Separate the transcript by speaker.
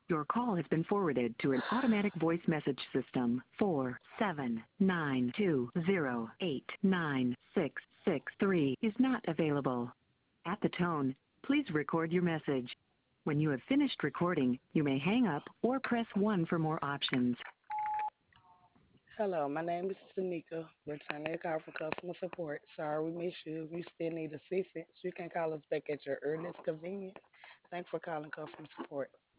Speaker 1: Your call has been forwarded to an automatic voice message system. 47920896663 is not available. At the tone, please record your message. When you have finished recording, you may hang up or press 1 for more options.
Speaker 2: Hello, my name is Tanika, returning a call for customer support. Sorry we missed you. If you still need assistance, you can call us back at your earliest convenience. Thanks for calling customer support.